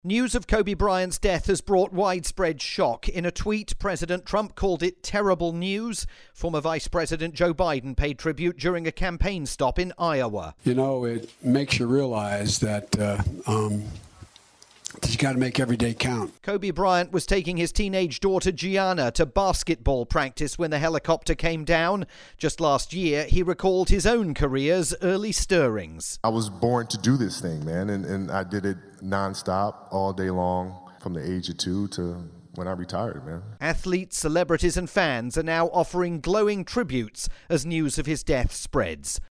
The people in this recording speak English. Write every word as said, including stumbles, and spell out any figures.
News of Kobe Bryant's death has brought widespread shock. In a tweet, President Trump called it terrible news. Former Vice President Joe Biden paid tribute during a campaign stop in Iowa. You know, it makes you realize that uh, um, you got to make every day count. Kobe Bryant was taking his teenage daughter Gianna to basketball practice when the helicopter came down. Just last year, he recalled his own career's early stirrings. I was born to do this thing, man, and, and I did it nonstop all day long from the age of two to when I retired, man. Athletes, celebrities and fans are now offering glowing tributes as news of his death spreads.